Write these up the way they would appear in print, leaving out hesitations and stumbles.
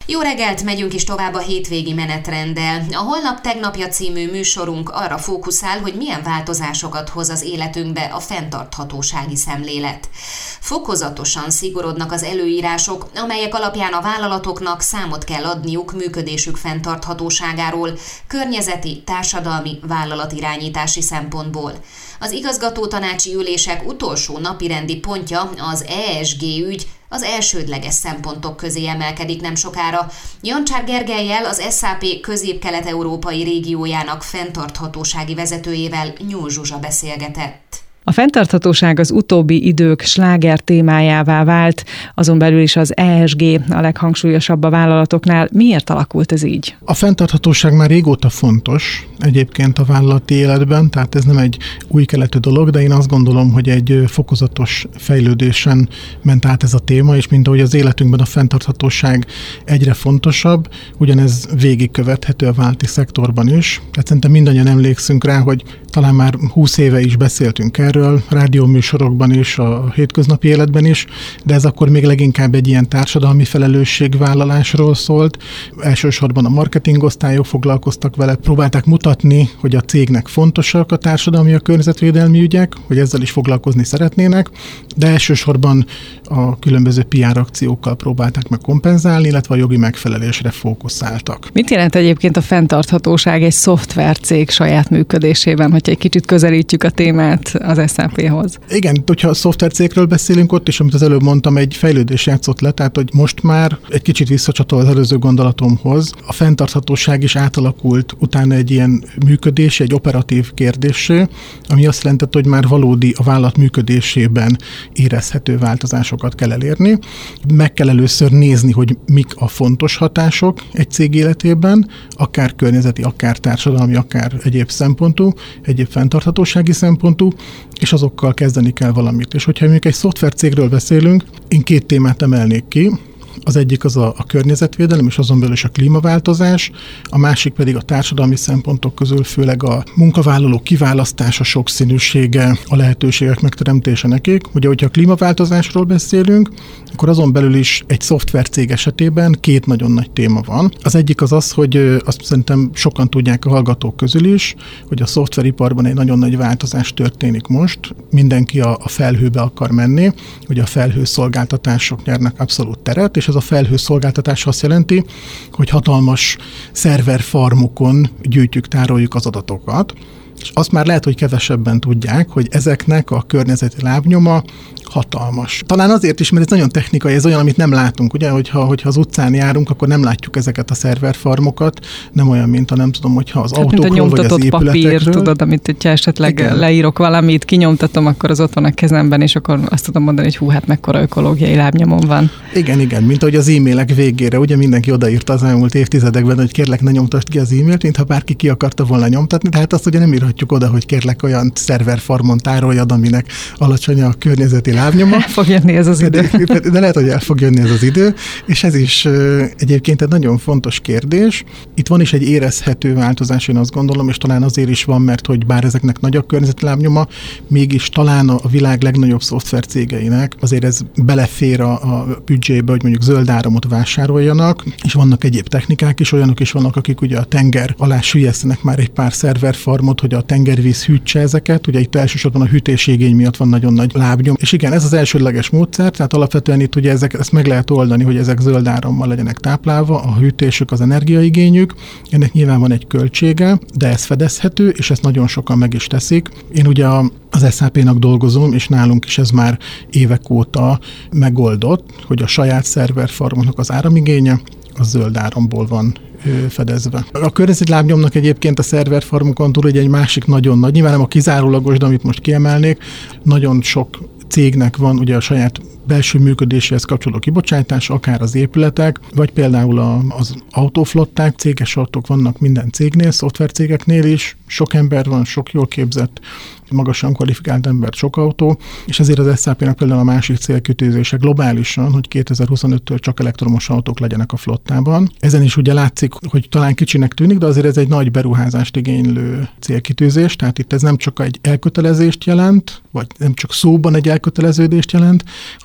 Jó reggelt, megyünk is tovább a hétvégi menetrenddel. A Holnap tegnapja című műsorunk arra fókuszál, hogy milyen változásokat hoz az életünkbe a fenntarthatósági szemlélet. Fokozatosan szigorodnak az előírások, amelyek alapján a vállalatoknak számot kell adniuk működésük fenntarthatóságáról, környezeti, társadalmi, vállalatirányítási szempontból. Az igazgatótanácsi ülések utolsó napirendi pontja, az ESG ügy, az elsődleges szempontok közé emelkedik nem sokára. Jancsár Gergellyel, az SAP közép-kelet-európai régiójának fenntarthatósági vezetőjével Nyúl Zsuzsa beszélgetett. A fenntarthatóság az utóbbi idők sláger témájává vált, azon belül is az ESG a leghangsúlyosabb a vállalatoknál. Miért alakult ez így? A fenntarthatóság már régóta fontos egyébként a vállalati életben, tehát ez nem egy új keletű dolog, de én azt gondolom, hogy egy fokozatos fejlődésen ment át ez a téma, és mint ahogy az életünkben a fenntarthatóság egyre fontosabb, ugyanez végigkövethető a vállalati szektorban is. Tehát szerintem mindannyian emlékszünk rá, hogy talán már 20 éve is beszéltünk erről, rádióműsorokban is, a hétköznapi életben is, de ez akkor még leginkább egy ilyen társadalmi felelősségvállalásról szólt. Elsősorban a marketingosztályok foglalkoztak vele, próbálták mutatni, hogy a cégnek fontosak a társadalmi, a környezetvédelmi ügyek, hogy ezzel is foglalkozni szeretnének, de elsősorban a különböző PR akciókkal próbálták meg kompenzálni, illetve a jogi megfelelésre fókuszáltak. Mit jelent egyébként a fenntarthatóság egy szoftvercég saját működésében, hogyha egy kicsit közelítjük a témát az SAP-hoz? Igen, hogyha a szoftvercégről beszélünk, ott is, amit az előbb mondtam, egy fejlődés játszott le, tehát hogy most már egy kicsit visszacsatol az előző gondolatomhoz. A fenntarthatóság is átalakult utána egy ilyen működés, egy operatív kérdéssé, ami azt jelentett, hogy már valódi a vállalat működésében érezhető változásokat kell elérni. Meg kell először nézni, hogy mik a fontos hatások egy cég életében, akár környezeti, akár társadalmi, akár egyéb szempontú, egyéb fenntarthatósági szempontú, és azokkal kezdeni kell valamit. És hogyha mondjuk egy szoftvercégről beszélünk, én 2 témát emelnék ki. Az egyik az a környezetvédelem, és azon belül is a klímaváltozás, a másik pedig a társadalmi szempontok közül főleg a munkavállalók kiválasztása, sokszínűsége, a lehetőségek megteremtése nekik. Ugye, hogyha a klímaváltozásról beszélünk, akkor azon belül is egy szoftvercég esetében 2 nagyon nagy téma van. Az egyik az, hogy azt szerintem sokan tudják a hallgatók közül is, hogy a szoftveriparban egy nagyon nagy változás történik most. Mindenki a felhőbe akar menni, hogy a felhőszolgáltatások nyernek abszolút teret, és ez a felhőszolgáltatás azt jelenti, hogy hatalmas szerverfarmokon gyűjtjük, tároljuk az adatokat, és azt már lehet, hogy kevesebben tudják, hogy ezeknek a környezeti lábnyoma hatalmas. Talán azért is, mert ez nagyon technikai, ez olyan, amit nem látunk, ugye, hogyha az utcán járunk, akkor nem látjuk ezeket a szerverfarmokat, nem olyan, mint nem tudom, hogyha az autókról vagy az épületekről. Papír, tudod, amit hogyha esetleg igen, leírok valamit, kinyomtatom, akkor az ott van a kezemben, és akkor azt tudom mondani, hogy hú, hát mekkora ökológiai lábnyomon van. Igen, mint ahogy az e-mailek végére, ugye mindenki odaírta az elmúlt évtizedekben, hogy kérlek, ne nyomtasd ki az e-mailt, mintha bárki ki akarta volna nyomtatni, tehát azt ugye nem írhatjuk oda, hogy kérlek olyan szerverfarmon tároljad, aminek alacsony a környezeti lábnyoma. El fog jönni ez az idő. De lehet, hogy el fog jönni ez az idő, és ez is egyébként egy nagyon fontos kérdés. Itt van is egy érezhető változás, én azt gondolom, és talán azért is van, mert hogy bár ezeknek nagy a környezeti lábnyoma, mégis talán a világ legnagyobb szoftvercégeinek azért ez belefér a büdzsébe, hogy mondjuk zöld áramot vásároljanak, és vannak egyéb technikák is, olyanok is vannak, akik ugye a tenger alá süllyesztenek már egy pár szerverfarmot, hogy a tengervíz hűtse ezeket, ugye itt elsősorban a hűtésigény miatt van nagyon nagy lábnyom. És igen, ez az elsődleges módszer, tehát alapvetően itt ugye ezt meg lehet oldani, hogy ezek zöld árammal legyenek táplálva, a hűtésük, az energiaigényük, ennek nyilván van egy költsége, de ez fedezhető, és ezt nagyon sokan meg is teszik. Én ugye az SAP-nak dolgozom, és nálunk is ez már évek óta megoldott, hogy a saját szerverfarmoknak az áramigénye az zöld áramból van fedezve. A környezeti lábnyomnak egyébként a szerverfarmokon túl egy másik nagyon nagy, nyilván nem a kizárólagos, de amit most kiemelnék, nagyon sok cégnek van ugye a saját belső működéséhez kapcsolódó kibocsátás, akár az épületek, vagy például az autóflották, céges autók vannak minden cégnél, szoftvercégeknél is, sok ember van, sok jól képzett, magasan kvalifikált ember, sok autó, és ezért az SAP-nak például a másik célkitűzése globálisan, hogy 2025-től csak elektromos autók legyenek a flottában. Ezen is ugye látszik, hogy talán kicsinek tűnik, de azért ez egy nagy beruházást igénylő célkitűzés, tehát itt ez nem csak egy elkötelezést jelent, vagy nem csak szóban egy elköteleződést jelent, hanem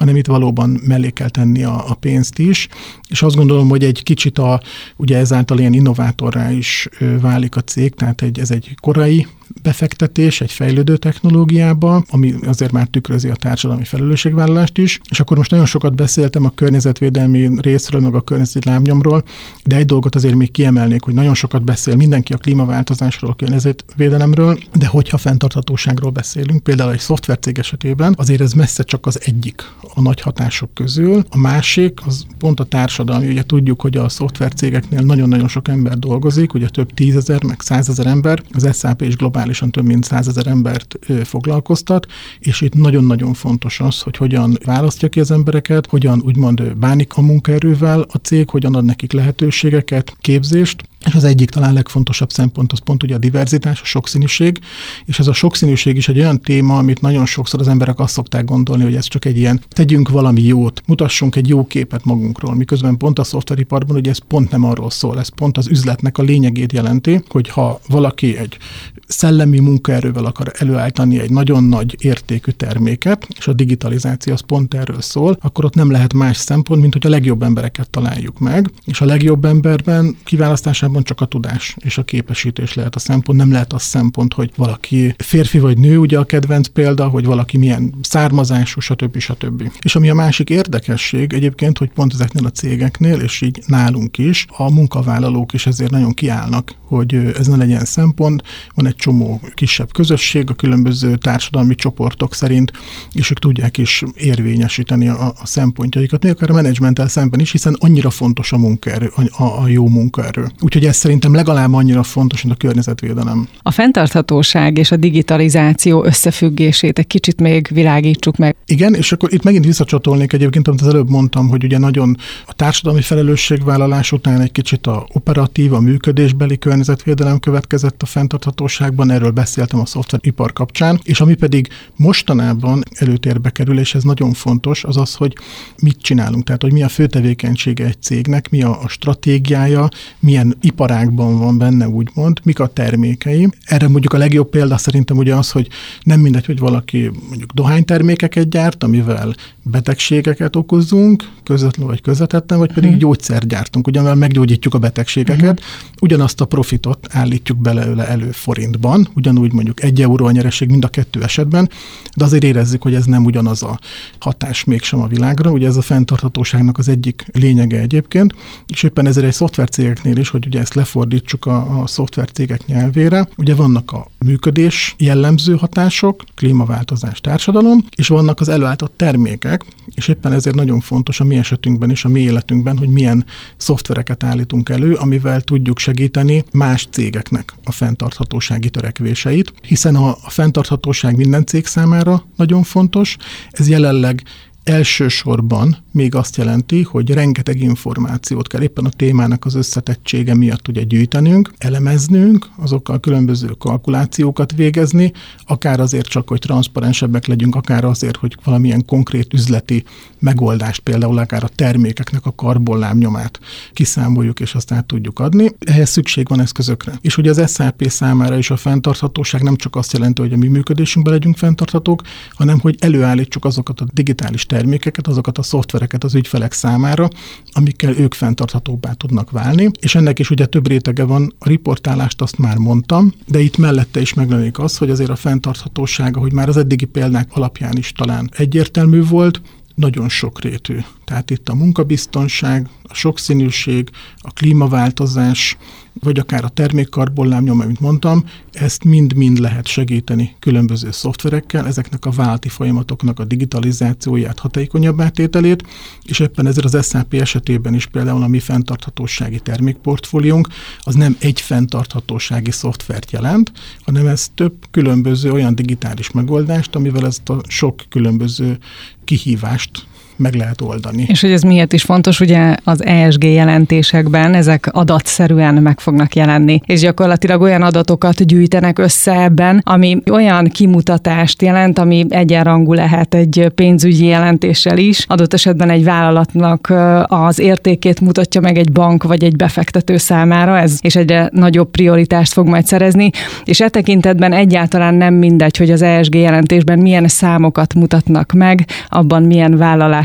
hanem itt valóban mellé kell tenni a pénzt is, és azt gondolom, hogy egy kicsit ugye ezáltal ilyen innovátorrá is válik a cég, tehát ez egy korai befektetés egy fejlődő technológiába, ami azért már tükrözi a társadalmi felelősségvállalást is. És akkor most nagyon sokat beszéltem a környezetvédelmi részről, meg a környezeti lábnyomról, de egy dolgot azért még kiemelnék, hogy nagyon sokat beszél mindenki a klímaváltozásról, a környezetvédelemről, de hogyha fenntarthatóságról beszélünk, például egy szoftvercég esetében, azért ez messze csak az egyik a nagy hatások közül. A másik, az pont a társadalmi. Ugye tudjuk, hogy a szoftvercégeknél nagyon-nagyon sok ember dolgozik, ugye több 10 000, meg 100 000 ember, az SAP is globálisan több mint 100 000 embert foglalkoztat, és itt nagyon-nagyon fontos az, hogy hogyan választja ki az embereket, hogyan úgymond bánik a munkaerővel a cég, hogyan ad nekik lehetőségeket, képzést, és az egyik talán legfontosabb szempont az pont ugye a diverzitás, a sokszínűség, és ez a sokszínűség is egy olyan téma, amit nagyon sokszor az emberek azt szokták gondolni, hogy ez csak egy ilyen, tegyünk valami jót, mutassunk egy jó képet magunkról, miközben pont a szoftveriparban ugye ez pont nem arról szól, ez pont az üzletnek a lényegét jelenti, hogy ha valaki egy szellemi munkaerővel akar előállítani egy nagyon nagy értékű terméket, és a digitalizáció az pont erről szól, akkor ott nem lehet más szempont, mint hogy a legjobb embereket találjuk meg, és a legjobb emberben kiválasztásában csak a tudás és a képesítés lehet a szempont, nem lehet az szempont, hogy valaki férfi vagy nő, ugye a kedvenc példa, hogy valaki milyen származású, stb. És ami a másik érdekesség egyébként, hogy pont ezeknél a cégeknél, és így nálunk is, a munkavállalók is ezért nagyon kiállnak, hogy ez ne legyen szempont, van egy csomó kisebb közösség a különböző társadalmi csoportok szerint, és ők tudják is érvényesíteni a szempontjaikat, még akár a menedzsmenttel szemben is, hiszen annyira fontos a munkaerő, a jó munkaerő. Úgyhogy ez szerintem legalább annyira fontos, mint a környezetvédelem. A fenntarthatóság és a digitalizáció összefüggését egy kicsit még világítsuk meg. Igen, és akkor itt megint visszacsatolnék egyébként, amit az előbb mondtam, hogy ugye nagyon a társadalmi felelősségvállalás után egy kicsit a operatív, a működésbeli környezetvédelem következett a fenntarthatóságban, erről beszéltem a szoftveripar kapcsán, és ami pedig mostanában előtérbe kerül, és ez nagyon fontos, az az, hogy mit csinálunk, tehát hogy mi a fő tevékenysége egy cégnek, mi a stratégiája, milyen iparágban van benne, úgymond, mik a termékei. Erre mondjuk a legjobb példa szerintem ugye az, hogy nem mindegy, hogy valaki mondjuk dohánytermékeket gyárt, amivel betegségeket okozunk, közvetlenül vagy közvetetten, vagy pedig gyógyszert gyártunk, ugyanvel meggyógyítjuk a betegségeket, ugyanazt a profitot állítjuk belőle elő forintban, ugyanúgy mondjuk 1 euró a nyereség mind a kettő esetben, de azért érezzük, hogy ez nem ugyanaz a hatás mégsem a világra, ugye ez a fenntarthatóságnak az egyik lényege egyébként, és éppen ezért egy szoftvercégeknél is, hogy ugye ezt lefordítsuk a szoftvercégek nyelvére, ugye vannak a működés jellemző hatások, klímaváltozás, társadalom, és vannak az előállított termékek, és éppen ezért nagyon fontos a mi esetünkben és a mi életünkben, hogy milyen szoftvereket állítunk elő, amivel tudjuk segíteni más cégeknek a fenntarthatósági törekvéseit, hiszen a fenntarthatóság minden cég számára nagyon fontos, ez jelenleg elsősorban még azt jelenti, hogy rengeteg információt kell éppen a témának az összetettsége miatt ugye gyűjtenünk, elemeznünk, azokkal különböző kalkulációkat végezni, akár azért csak, hogy transzparensebbek legyünk, akár azért, hogy valamilyen konkrét üzleti megoldást, például akár a termékeknek a karbonlábnyomát kiszámoljuk, és azt át tudjuk adni. Ehhez szükség van eszközökre. És ugye az SAP számára is a fenntarthatóság nem csak azt jelenti, hogy a mi működésünkben legyünk fenntarthatók, hanem hogy előállítsuk azokat a digitális termékeket, azokat a szoftvereket az ügyfelek számára, amikkel ők fenntarthatóbbá tudnak válni. És ennek is ugye több rétege van, a riportálást azt már mondtam, de itt mellette is megjelenik az, hogy azért a fenntarthatósága, hogy már az eddigi példák alapján is talán egyértelmű volt, nagyon sokrétű. Tehát itt a munkabiztonság, a sokszínűség, a klímaváltozás, vagy akár a termékkarbonlábnyom, amit mondtam, ezt mind-mind lehet segíteni különböző szoftverekkel, ezeknek a vállalati folyamatoknak a digitalizációját, hatékonyabb átételét, és éppen ezért az SAP esetében is például a mi fenntarthatósági termékportfóliónk az nem egy fenntarthatósági szoftvert jelent, hanem ez több különböző olyan digitális megoldást, amivel ezt a sok különböző kihívást meg lehet oldani. És hogy ez miért is fontos, ugye az ESG jelentésekben ezek adatszerűen meg fognak jelenni, és gyakorlatilag olyan adatokat gyűjtenek össze ebben, ami olyan kimutatást jelent, ami egyenrangú lehet egy pénzügyi jelentéssel is. Adott esetben egy vállalatnak az értékét mutatja meg egy bank vagy egy befektető számára, és egyre nagyobb prioritást fog majd szerezni, és e tekintetben egyáltalán nem mindegy, hogy az ESG jelentésben milyen számokat mutatnak meg, abban milyen vállalás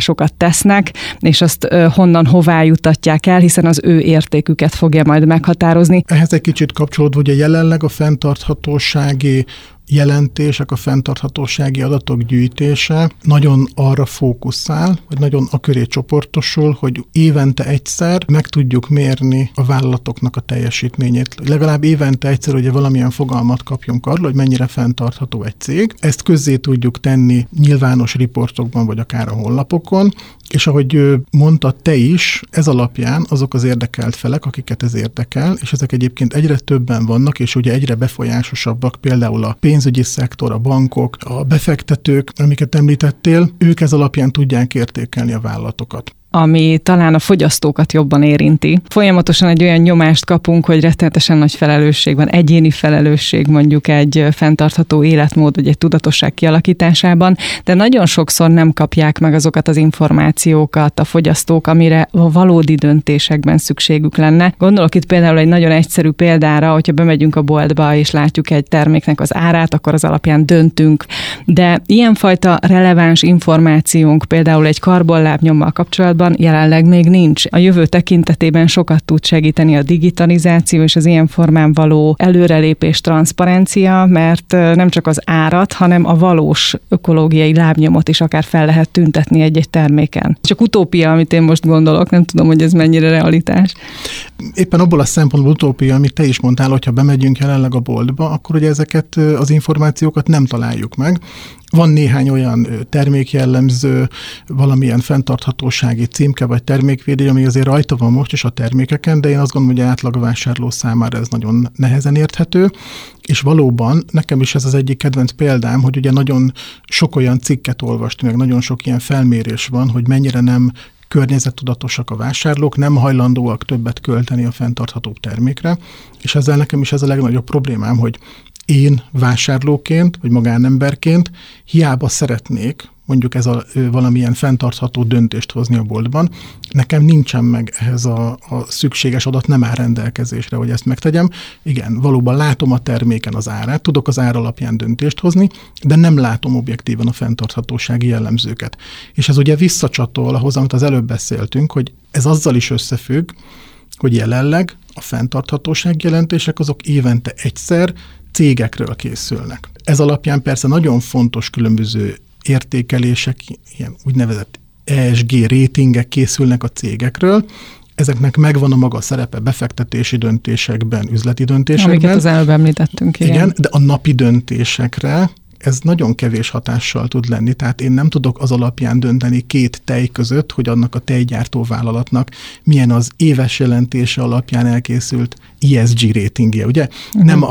beruházásokat tesznek, és azt honnan hová jutatják el, hiszen az ő értéküket fogja majd meghatározni. Ehhez egy kicsit kapcsolódva, ugye jelenleg a fenntarthatósági jelentések, a fenntarthatósági adatok gyűjtése nagyon arra fókuszál, vagy nagyon a köré csoportosul, hogy évente egyszer meg tudjuk mérni a vállalatoknak a teljesítményét. Legalább évente egyszer ugye valamilyen fogalmat kapjunk arról, hogy mennyire fenntartható egy cég. Ezt közzé tudjuk tenni nyilvános riportokban, vagy akár a honlapokon, és ahogy mondta te is, ez alapján azok az érdekelt felek, akiket ez érdekel, és ezek egyébként egyre többen vannak, és ugye egyre befolyásosabbak, például a pénzügyi szektor, a bankok, a befektetők, amiket említettél, ők ez alapján tudják értékelni a vállalatokat. Ami talán a fogyasztókat jobban érinti. Folyamatosan egy olyan nyomást kapunk, hogy rettenetesen nagy felelősség van, egyéni felelősség mondjuk egy fenntartható életmód, vagy egy tudatosság kialakításában, de nagyon sokszor nem kapják meg azokat az információkat a fogyasztók, amire a valódi döntésekben szükségük lenne. Gondolok itt például egy nagyon egyszerű példára, hogyha bemegyünk a boltba és látjuk egy terméknek az árát, akkor az alapján döntünk. De ilyenfajta releváns információnk például egy karbonlábnyommal kapcsolatban jelenleg még nincs. A jövő tekintetében sokat tud segíteni a digitalizáció és az ilyen formán való előrelépés, transzparencia, mert nem csak az árat, hanem a valós ökológiai lábnyomot is akár fel lehet tüntetni egy-egy terméken. Csak utópia, amit én most gondolok, nem tudom, hogy ez mennyire realitás. Éppen abból a szempontból utópia, amit te is mondtál, hogyha bemegyünk jelenleg a boltba, akkor ugye ezeket az információkat nem találjuk meg. Van néhány olyan termékjellemző, valamilyen fenntarthatósági címke vagy termékvédő, ami azért rajta van most is a termékeken, de én azt gondolom, hogy átlagvásárló számára ez nagyon nehezen érthető, és valóban nekem is ez az egyik kedvenc példám, hogy ugye nagyon sok olyan cikket olvastam, meg nagyon sok ilyen felmérés van, hogy mennyire nem környezettudatosak a vásárlók, nem hajlandóak többet költeni a fenntarthatóbb termékre, és ezzel nekem is ez a legnagyobb problémám, hogy én vásárlóként, vagy magánemberként hiába szeretnék mondjuk ez valamilyen fenntartható döntést hozni a boltban, nekem nincsen meg ehhez a szükséges adat, nem áll rendelkezésre, hogy ezt megtegyem. Igen, valóban látom a terméken az árát, tudok az ár alapján döntést hozni, de nem látom objektíven a fenntarthatósági jellemzőket. És ez ugye visszacsatol ahhoz, amit az előbb beszéltünk, hogy ez azzal is összefügg, hogy jelenleg a fenntarthatósági jelentések azok évente egyszer cégekről készülnek. Ez alapján persze nagyon fontos különböző értékelések, ilyen úgynevezett ESG rétingek készülnek a cégekről. Ezeknek megvan a maga szerepe befektetési döntésekben, üzleti döntésekben. Amiket az előbb említettünk, igen, de a napi döntésekre ez nagyon kevés hatással tud lenni, tehát én nem tudok az alapján dönteni két tej között, hogy annak a tejgyártó vállalatnak milyen az éves jelentése alapján elkészült ESG rétingje, ugye? Nem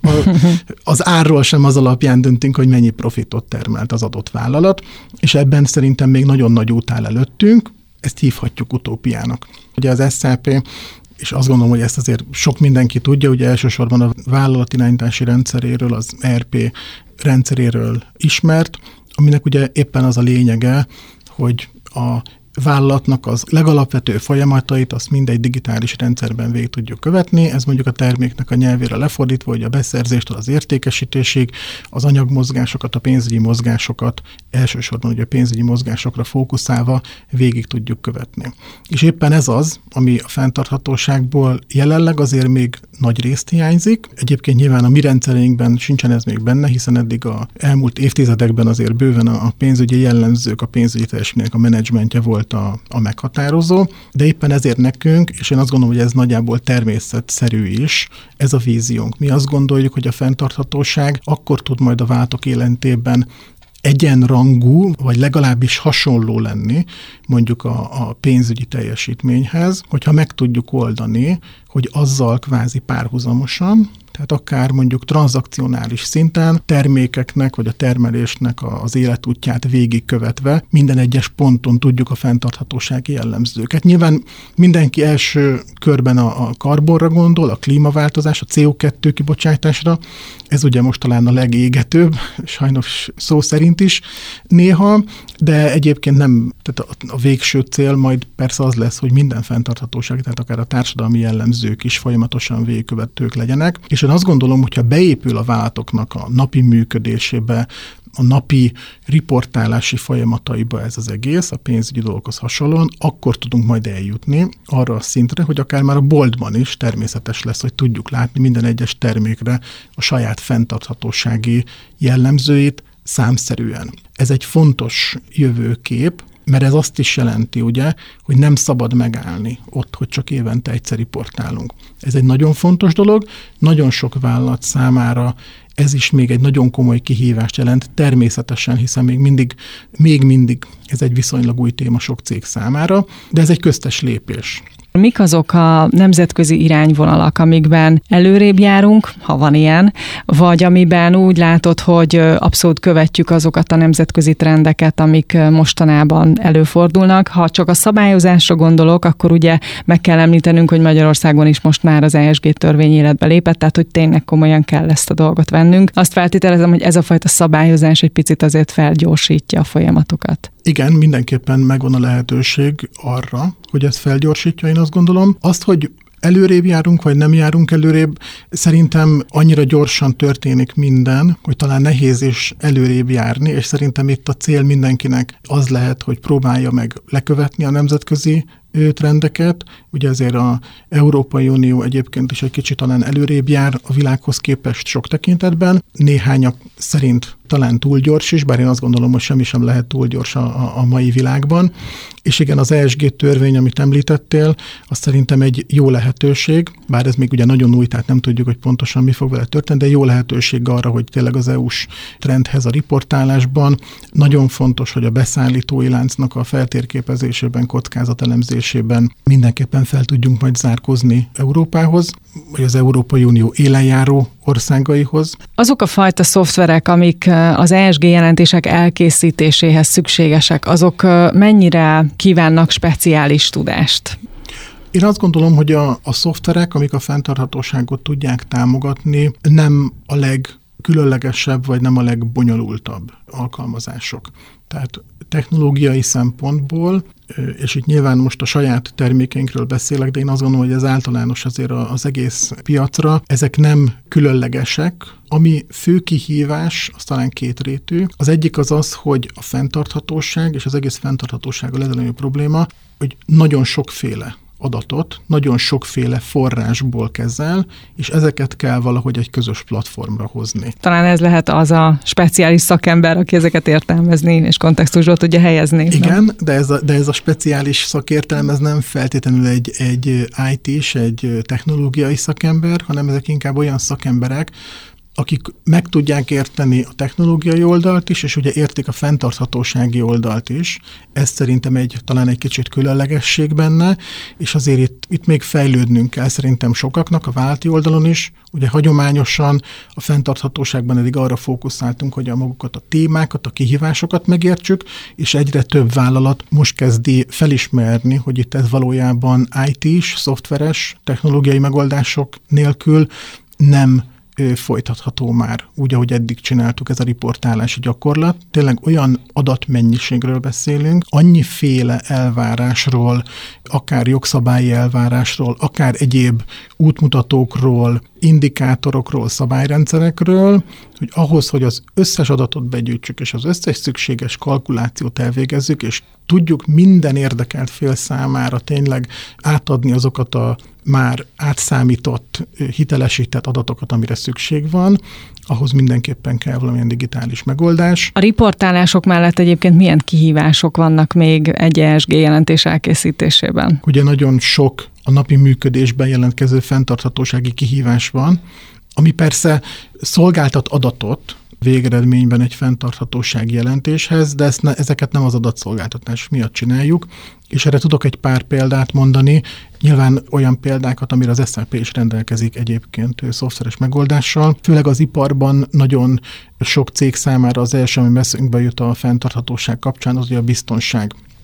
az árról sem az alapján döntünk, hogy mennyi profitot termelt az adott vállalat, és ebben szerintem még nagyon nagy út áll előttünk, ezt hívhatjuk utópiának. Ugye az SAP, és azt gondolom, hogy ezt azért sok mindenki tudja, ugye elsősorban a vállalatirányítási rendszeréről, az ERP rendszeréről ismert, aminek ugye éppen az a lényege, hogy a vállalatnak az legalapvetőbb folyamatait, azt mindegy digitális rendszerben végig tudjuk követni. Ez mondjuk a terméknek a nyelvére lefordítva, hogy a beszerzéstől az értékesítésig, az anyagmozgásokat, a pénzügyi mozgásokat, elsősorban ugye a pénzügyi mozgásokra fókuszálva végig tudjuk követni. És éppen ez az, ami a fenntarthatóságból jelenleg azért még nagy részt hiányzik. Egyébként nyilván a mi rendszereinkben sincsen ez még benne, hiszen eddig az elmúlt évtizedekben azért bőven a pénzügyi jellemzők, a pénzügyi teljesítménynek a menedzsmentje volt a meghatározó, de éppen ezért nekünk, és én azt gondolom, hogy ez nagyjából természetszerű is, ez a víziónk. Mi azt gondoljuk, hogy a fenntarthatóság akkor tud majd a vállalatok életében egyenrangú, vagy legalábbis hasonló lenni mondjuk a pénzügyi teljesítményhez, hogyha meg tudjuk oldani, hogy azzal kvázi párhuzamosan, tehát akár mondjuk tranzakcionális szinten termékeknek vagy a termelésnek az életútját végigkövetve minden egyes ponton tudjuk a fenntarthatósági jellemzőket. Nyilván mindenki első körben a karbonra gondol, a klímaváltozás, a CO2 kibocsátásra. Ez ugye most talán a legégetőbb, sajnos szó szerint is néha, de egyébként nem, tehát a végső cél majd persze az lesz, hogy minden fenntarthatóság, tehát akár a társadalmi jellemzők is folyamatosan végigkövetők legyenek, és én azt gondolom, hogyha beépül a vállalatoknak a napi működésébe, a napi riportálási folyamataiba ez az egész, a pénzügyi dolgokhoz hasonlóan, akkor tudunk majd eljutni arra a szintre, hogy akár már a boltban is természetes lesz, hogy tudjuk látni minden egyes termékre a saját fenntarthatósági jellemzőit számszerűen. Ez egy fontos jövőkép, mert ez azt is jelenti, ugye, hogy nem szabad megállni ott, hogy csak évente egyszer riportálunk. Ez egy nagyon fontos dolog, nagyon sok vállalat számára ez is még egy nagyon komoly kihívást jelent, természetesen, hiszen még mindig ez egy viszonylag új téma sok cég számára, de ez egy köztes lépés. Mik azok a nemzetközi irányvonalak, amikben előrébb járunk, ha van ilyen, vagy amiben úgy látod, hogy abszolút követjük azokat a nemzetközi trendeket, amik mostanában előfordulnak. Ha csak a szabályozásra gondolok, akkor ugye meg kell említenünk, hogy Magyarországon is most már az ESG törvény életbe lépett, tehát hogy tényleg komolyan kell ezt a dolgot vennünk. Azt feltételezem, hogy ez a fajta szabályozás egy picit azért felgyorsítja a folyamatokat. Igen, mindenképpen megvan a lehetőség arra, hogy ez felgyorsítja, én azt gondolom. Azt, hogy előrébb járunk, vagy nem járunk előrébb, szerintem annyira gyorsan történik minden, hogy talán nehéz is előrébb járni, és szerintem itt a cél mindenkinek az lehet, hogy próbálja meg lekövetni a nemzetközi trendeket. Ugye azért az Európai Unió egyébként is egy kicsit talán előrébb jár a világhoz képest sok tekintetben. Néhányak szerint talán túl gyors is, bár én azt gondolom, hogy semmi sem lehet túl gyors a mai világban. És igen, az ESG törvény, amit említettél, az szerintem egy jó lehetőség, bár ez még ugye nagyon új, tehát nem tudjuk, hogy pontosan mi fog vele történni, de jó lehetőség arra, hogy tényleg az EU-s trendhez a riportálásban nagyon fontos, hogy a beszállítói láncnak a feltérképezésében, kockázatelemzésében mindenképpen fel tudjunk majd zárkózni Európához, vagy az Európai Unió élenjáró országaihoz. Azok a fajta szoftverek, amik az ESG jelentések elkészítéséhez szükségesek, azok mennyire kívánnak speciális tudást? Én azt gondolom, hogy a szoftverek, amik a fenntarthatóságot tudják támogatni, nem a legkülönlegesebb, vagy nem a legbonyolultabb alkalmazások. Tehát technológiai szempontból, és itt nyilván most a saját termékeinkről beszélek, de én azt gondolom, hogy ez általános azért az egész piacra, ezek nem különlegesek. Ami fő kihívás, az talán kétrétű. Az egyik az, hogy a fenntarthatóság, és az egész fenntarthatósággal ez a legnagyobb probléma, hogy nagyon sokféle adatot, nagyon sokféle forrásból kezel, és ezeket kell valahogy egy közös platformra hozni. Talán ez lehet az a speciális szakember, aki ezeket értelmezni és kontextusba tudja helyezni. Igen, de ez a speciális szakértelem, ez nem feltétlenül egy IT-s, egy technológiai szakember, hanem ezek inkább olyan szakemberek, akik meg tudják érteni a technológiai oldalt is, és ugye értik a fenntarthatósági oldalt is. Ez szerintem talán egy kicsit különlegesség benne, és azért itt még fejlődnünk kell szerintem sokaknak, a vállalati oldalon is. Ugye hagyományosan a fenntarthatóságban eddig arra fókuszáltunk, hogy magukat a témákat, a kihívásokat megértsük, és egyre több vállalat most kezdi felismerni, hogy itt ez valójában IT-s, szoftveres, technológiai megoldások nélkül nem folytatható már, úgy, ahogy eddig csináltuk, ez a riportálási gyakorlat. Tényleg olyan adatmennyiségről beszélünk, annyiféle elvárásról, akár jogszabályi elvárásról, akár egyéb útmutatókról, indikátorokról, szabályrendszerekről, hogy ahhoz, hogy az összes adatot begyűjtsük, és az összes szükséges kalkulációt elvégezzük, és tudjuk minden érdekelt fél számára tényleg átadni azokat a már átszámított, hitelesített adatokat, amire szükség van, ahhoz mindenképpen kell valamilyen digitális megoldás. A riportálások mellett egyébként milyen kihívások vannak még egy ESG jelentés elkészítésében? Ugye nagyon sok a napi működésben jelentkező fenntarthatósági kihívás van, ami persze szolgáltat adatot végeredményben egy fenntarthatósági jelentéshez, de ezeket nem az adatszolgáltatás miatt csináljuk, és erre tudok egy pár példát mondani, nyilván olyan példákat, amire az SAP is rendelkezik egyébként szoftveres megoldással. Főleg az iparban nagyon sok cég számára az első, ami eszünkbe jut a fenntarthatóság kapcsán, az ugye a biztonság.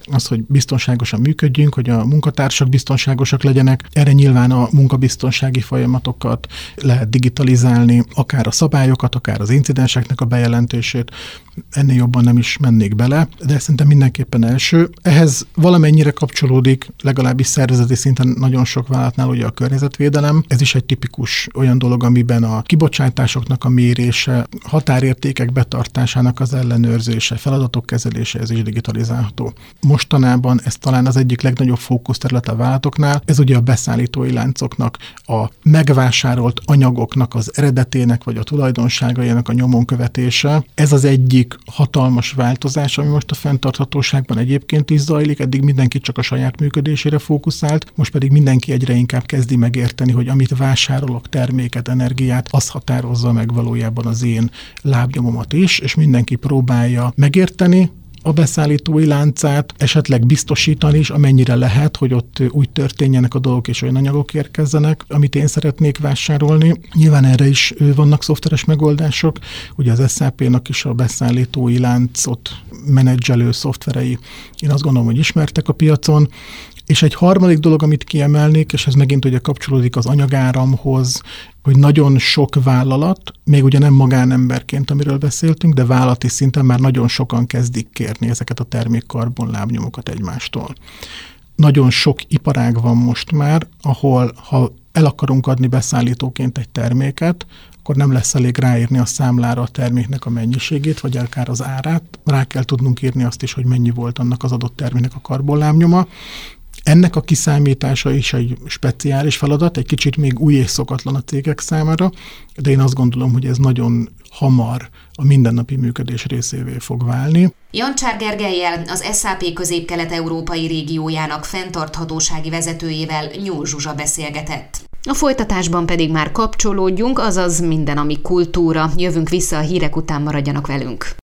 az, hogy biztonságosan működjünk, hogy a munkatársak biztonságosak legyenek. Erre nyilván a munkabiztonsági folyamatokat lehet digitalizálni, akár a szabályokat, akár az incidenseknek a bejelentését. Ennél jobban nem is mennék bele, de szerintem mindenképpen első. Ehhez valamennyire kapcsolódik, legalábbis szervezeti szinten nagyon sok vállalatnál ugye a környezetvédelem. Ez is egy tipikus olyan dolog, amiben a kibocsátásoknak a mérése, határértékek betartásának az ellenőrzése, feladatok kezelése, ez is digitalizálható. Mostanában ez talán az egyik legnagyobb fókuszterület a vállalatoknál. Ez ugye a beszállítói láncoknak, a megvásárolt anyagoknak az eredetének vagy a tulajdonságainak a nyomon követése. Ez az egyik hatalmas változás, ami most a fenntarthatóságban egyébként is zajlik. Eddig mindenki csak a saját működésére fókuszált, most pedig mindenki egyre inkább kezdi megérteni, hogy amit vásárolok, terméket, energiát, az határozza meg valójában az én lábnyomomat is, és mindenki próbálja megérteni a beszállítói láncát, esetleg biztosítani is, amennyire lehet, hogy ott úgy történjenek a dolgok és olyan anyagok érkezzenek, amit én szeretnék vásárolni. Nyilván erre is vannak szoftveres megoldások, ugye az SAP-nak is a beszállítói láncot menedzselő szoftverei, én azt gondolom, hogy ismertek a piacon. És egy harmadik dolog, amit kiemelnék, és ez megint ugye kapcsolódik az anyagáramhoz, hogy nagyon sok vállalat, még ugye nem magánemberként, amiről beszéltünk, de vállalati szinten már nagyon sokan kezdik kérni ezeket a termékkarbonlábnyomokat egymástól. Nagyon sok iparág van most már, ahol ha el akarunk adni beszállítóként egy terméket, akkor nem lesz elég ráírni a számlára a terméknek a mennyiségét, vagy akár az árát. Rá kell tudnunk írni azt is, hogy mennyi volt annak az adott terméknek a karbonlábnyoma. Ennek a kiszámítása is egy speciális feladat, egy kicsit még új és szokatlan a cégek számára, de én azt gondolom, hogy ez nagyon hamar a mindennapi működés részévé fog válni. Jancsár Gergellyel, az SAP közép-kelet-európai régiójának fenntarthatósági vezetőjével Nyúl Zsuzsa beszélgetett. A folytatásban pedig már kapcsolódjunk, azaz minden, ami kultúra. Jövünk vissza a hírek után, maradjanak velünk.